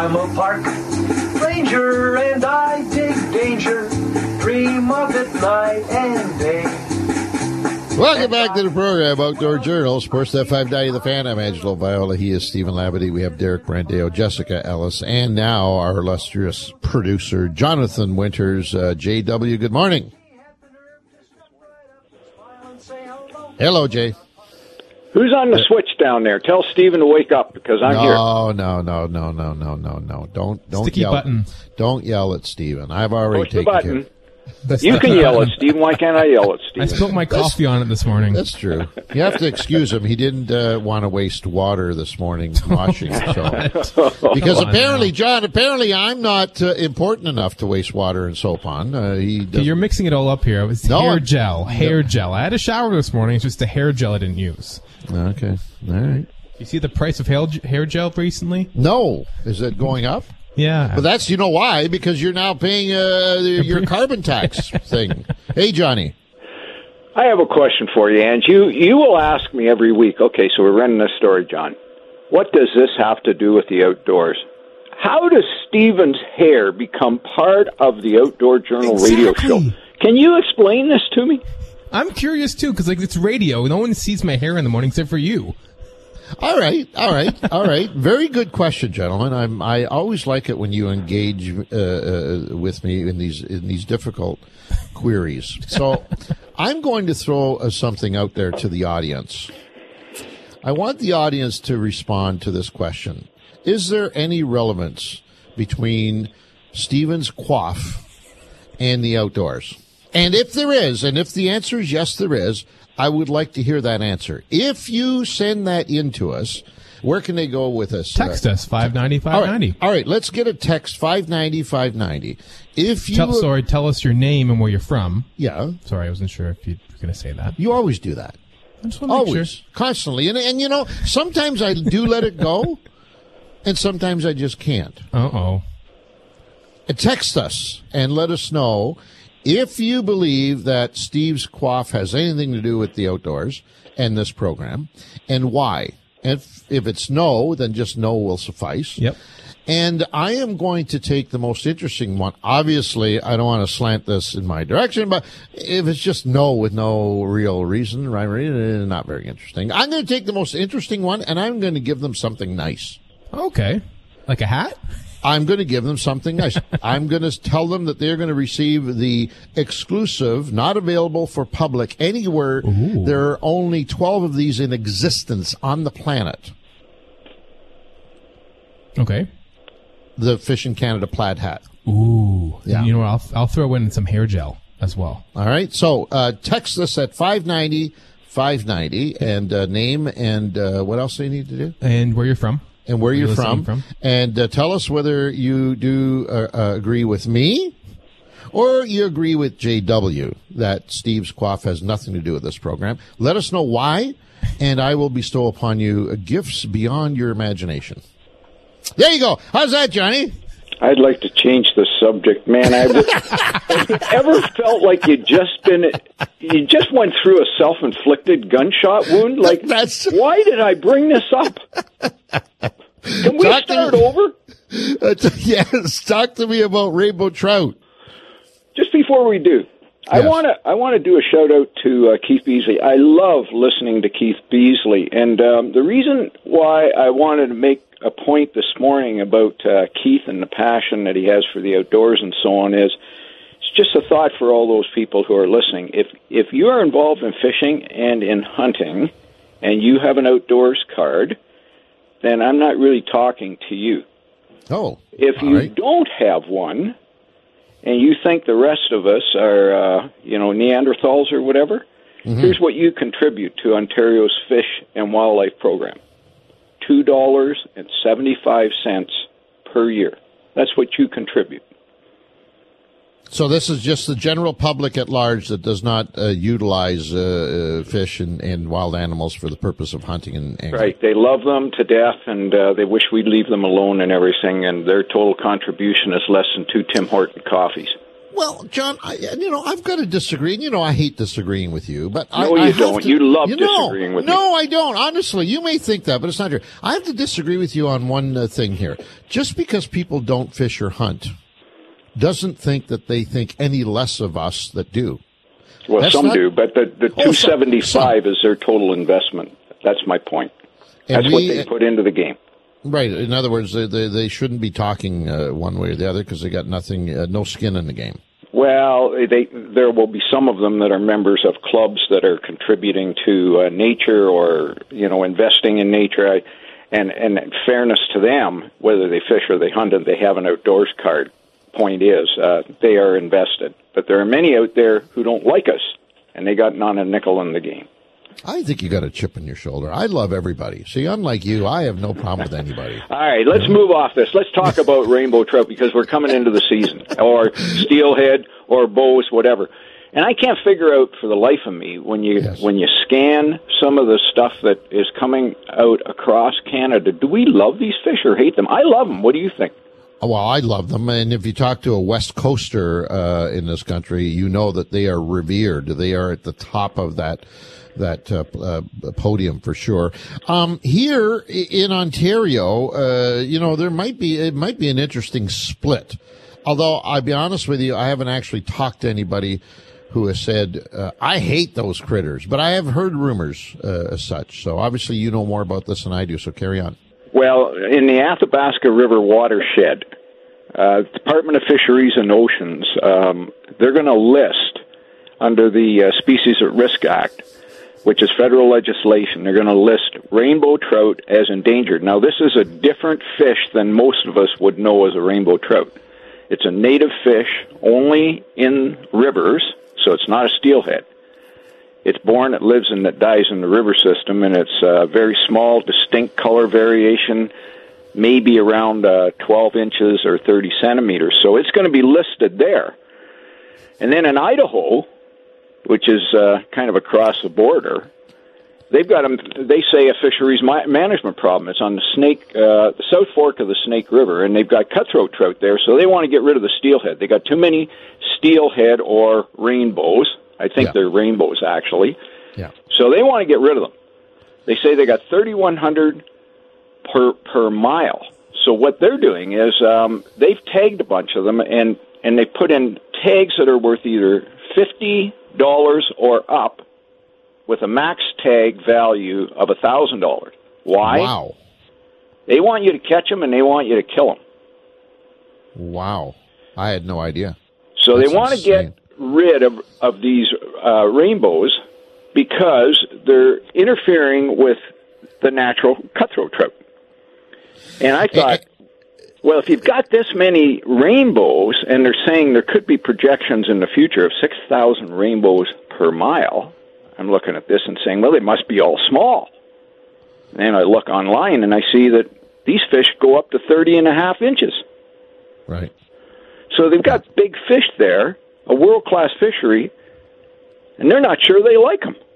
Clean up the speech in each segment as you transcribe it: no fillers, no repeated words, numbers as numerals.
I'm a park ranger and I dig danger, dream of it night and day. Welcome back to the program, Outdoor Journal, Sportsnet 590 The Fan. I'm Angelo Viola. He is Stephen Labadie. We have Derek Brandeo, Jessica Ellis, and now our illustrious producer, Jonathan Winters. JW, good morning. Hello, Jay. Who's on the switch down there? Tell Stephen to wake up because I'm here. No. Don't Sticky yell. button. Don't yell at Stephen. I've already Push the taken button. care. You can yell at Stephen. Why can't I yell at I Stephen? spilled my coffee on it this morning. That's true. You have to excuse him. He didn't want to waste water this morning washing. Because apparently I'm not important enough to waste water and soap on. You're mixing it all up here. It was hair gel. I had a shower this morning. It's just the hair gel I didn't use. Okay. All right. You see the price of hair gel recently? No. Is it going up? Yeah. But that's, you know why? Because you're now paying your carbon tax thing. Hey, Johnny. I have a question for you, Ange. You will ask me every week, okay, so we're running this story, John. What does this have to do with the outdoors? How does Stephen's hair become part of the Outdoor Journal radio show? Can you explain this to me? I'm curious, too, because it's radio. No one sees my hair in the morning except for you. All right. Very good question, gentlemen. I always like it when you engage with me in these difficult queries. So I'm going to throw something out there to the audience. I want the audience to respond to this question. Is there any relevance between Stephen's coif and the outdoors? And if there is, and if the answer is yes, there is, I would like to hear that answer. If you send that in to us, where can they go with us? Text us, 590-590. All right, let's get a text, 590-590. If you tell us your name and where you're from. Yeah. Sorry, I wasn't sure if you were going to say that. You always do that. I just want to make always, sure. Constantly. And you know, sometimes I do let it go, and sometimes I just can't. Uh-oh. Text us and let us know if you believe that Steve's coif has anything to do with the outdoors and this program, and why. If it's no, then just no will suffice. Yep. And I am going to take the most interesting one. Obviously, I don't want to slant this in my direction, but if it's just no with no real reason, right, not very interesting. I'm going to take the most interesting one, and I'm going to give them something nice. Okay. Like a hat? I'm going to give them something nice. I'm going to tell them that they're going to receive the exclusive, not available for public anywhere. Ooh. There are only 12 of these in existence on the planet. Okay. The Fishing Canada plaid hat. Ooh. Yeah. You know what? I'll throw in some hair gel as well. All right. So text us at 590-590 and name and what else do you need to do? And where you're from. And where you're from. And tell us whether you do agree with me or you agree with JW that Steve's coif has nothing to do with this program. Let us know why, and I will bestow upon you gifts beyond your imagination. There you go. How's that, Johnny? I'd like to change the subject, man. Have you ever felt like you just went through a self-inflicted gunshot wound? Like, why did I bring this up? Can we start over? Yes, talk to me about rainbow trout. Just before we do, yes. I want to do a shout out to Keith Beasley. I love listening to Keith Beasley, and the reason why I wanted to make a point this morning about Keith and the passion that he has for the outdoors and so on is it's just a thought for all those people who are listening. If you are involved in fishing and in hunting, and you have an outdoors card, then I'm not really talking to you. Oh, if you don't have one, and you think the rest of us are, Neanderthals or whatever, here's what you contribute to Ontario's Fish and Wildlife Program. $2.75 per year. That's what you contribute. So this is just the general public at large that does not utilize fish and wild animals for the purpose of hunting and angling. Right. They love them to death, and they wish we'd leave them alone and everything, and their total contribution is less than 2 Tim Horton coffees. Well, John, I've got to disagree. I hate disagreeing with you, but no, you don't. You love disagreeing with me. No, I don't. Honestly, you may think that, but it's not true. I have to disagree with you on one thing here. Just because people don't fish or hunt doesn't think that they think any less of us that do. Well, some do, but the $275 is their total investment. That's my point. That's what they put into the game. Right. In other words, they shouldn't be talking one way or the other because they got nothing, no skin in the game. Well, there will be some of them that are members of clubs that are contributing to nature or investing in nature. And in fairness to them, whether they fish or they hunt and they have an outdoors card, point is they are invested. But there are many out there who don't like us, and they got not a nickel in the game. I think you got a chip on your shoulder. I love everybody. See, unlike you, I have no problem with anybody. All right, let's move off this. Let's talk about rainbow trout because we're coming into the season, or steelhead, or bows, whatever. And I can't figure out for the life of me when you scan some of the stuff that is coming out across Canada. Do we love these fish or hate them? I love them. What do you think? Well, I love them, and if you talk to a West Coaster in this country, you know that they are revered. They are at the top of that podium for sure. Here in Ontario, it might be an interesting split. Although I'll be honest with you, I haven't actually talked to anybody who has said, I hate those critters, but I have heard rumors as such. So obviously you know more about this than I do, so carry on. Well, in the Athabasca River watershed, Department of Fisheries and Oceans, they're going to list under the Species at Risk Act, which is federal legislation, they're going to list rainbow trout as endangered. Now, this is a different fish than most of us would know as a rainbow trout. It's a native fish only in rivers, so it's not a steelhead. It's born, it lives, and it dies in the river system, and it's a very small, distinct color variation, maybe around 12 inches or 30 centimeters. So it's going to be listed there. And then in Idaho, which is kind of across the border, they've got they say a fisheries management problem. It's on the South Fork of the Snake River, and they've got cutthroat trout there, so they want to get rid of the steelhead. They got too many steelhead or rainbows. I think they're rainbows, actually. Yeah. So they want to get rid of them. They say they got 3,100 per mile. So what they're doing is they've tagged a bunch of them, and they put in tags that are worth either $50 or up with a max tag value of $1,000. Why? Wow. They want you to catch them, and they want you to kill them. Wow. I had no idea. So they want to get rid of these rainbows because they're interfering with the natural cutthroat trout. And I thought, well, if you've got this many rainbows, and they're saying there could be projections in the future of 6,000 rainbows per mile, I'm looking at this and saying, well, they must be all small. And I look online, and I see that these fish go up to 30.5 inches. Right. So they've got big fish there, a world-class fishery, and they're not sure they like them.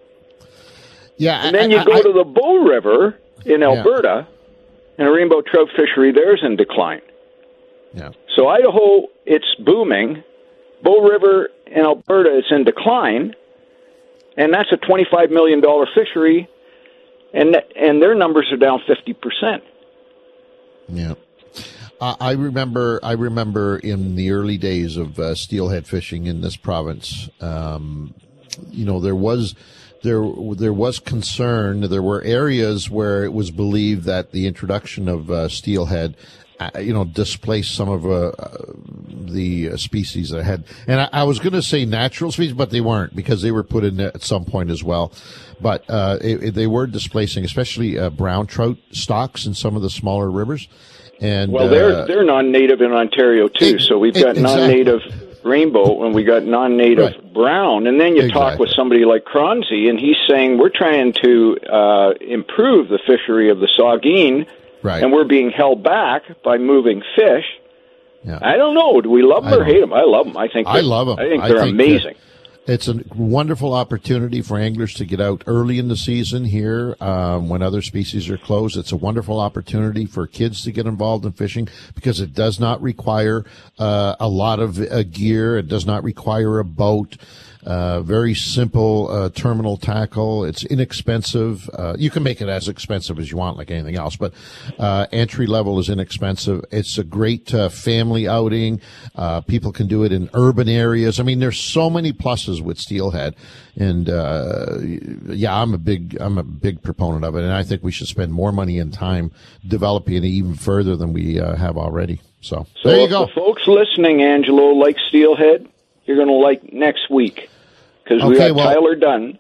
Yeah, and then you go to the Bow River in Alberta, and a rainbow trout fishery there's in decline. Yeah. So Idaho, it's booming. Bow River in Alberta, it's in decline, and that's a $25 million fishery, and their numbers are down 50%. Yeah. I remember in the early days of steelhead fishing in this province, there was concern. There were areas where it was believed that the introduction of steelhead, displaced some of the species that had. And I was going to say natural species, but they weren't because they were put in at some point as well. But they were displacing, especially brown trout stocks in some of the smaller rivers. And well, they're non-native in Ontario too. So we've got non-native rainbow and we got non-native brown. And then you talk with somebody like Cronzy, and he's saying we're trying to improve the fishery of the Saugeen, and we're being held back by moving fish. Yeah. I don't know. Do we love them or hate them? I love them. I think they're amazing. It's a wonderful opportunity for anglers to get out early in the season here when other species are closed. It's a wonderful opportunity for kids to get involved in fishing because it does not require a lot of gear. It does not require a boat. Very simple terminal tackle. It's inexpensive. You can make it as expensive as you want, like anything else, but entry level is inexpensive. It's a great family outing. People can do it in urban areas. I mean, there's so many pluses with steelhead, and yeah, I'm a big proponent of it, and I think we should spend more money and time developing it even further than we have already. So there you go. If the folks listening, Angelo, like steelhead, you're going to like next week. Because we got Tyler Dunn,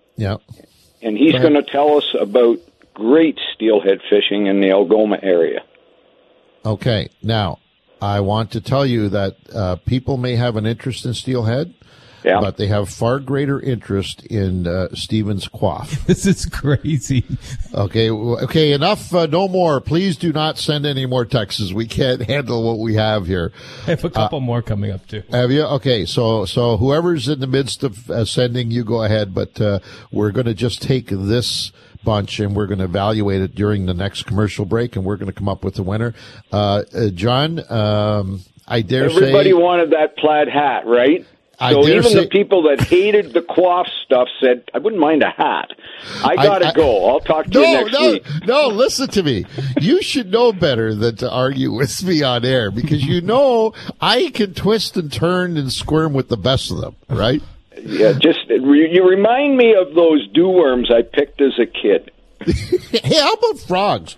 and he's going to tell us about great steelhead fishing in the Algoma area. Okay, now I want to tell you that people may have an interest in steelhead, but they have far greater interest in Stephen's quaff. This is crazy. Okay, enough. No more. Please do not send any more texts. We can't handle what we have here. I have a couple more coming up too. Have you? Okay, so whoever's in the midst of sending, you go ahead. But we're going to just take this bunch and we're going to evaluate it during the next commercial break, and we're going to come up with the winner. John, I dare say everybody wanted that plaid hat, right? So even the people that hated the quaff stuff said, I wouldn't mind a hat. I got to go. I'll talk to you next week. No, listen to me. You should know better than to argue with me on air because you know I can twist and turn and squirm with the best of them, right? Yeah, you remind me of those dew worms I picked as a kid. Hey, how about frogs?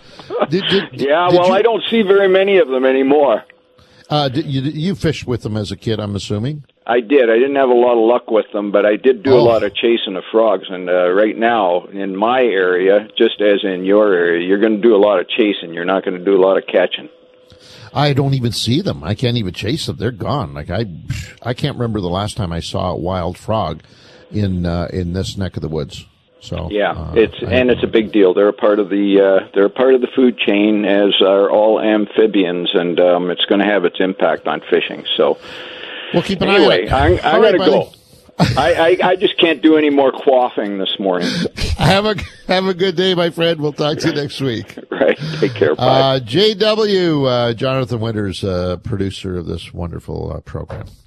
I don't see very many of them anymore. You fished with them as a kid, I'm assuming? I did. I didn't have a lot of luck with them, but I did do a lot of chasing of frogs. And right now, in my area, just as in your area, you're going to do a lot of chasing. You're not going to do a lot of catching. I don't even see them. I can't even chase them. They're gone. Like I can't remember the last time I saw a wild frog in this neck of the woods. So it's a big deal. They're a part of the food chain, as are all amphibians, and it's going to have its impact on fishing. So. We'll keep an eye on it. I'm going to go. I just can't do any more quaffing this morning. Have a good day, my friend. We'll talk to you next week. Right. Take care. Bye. JW, Jonathan Winters, producer of this wonderful program.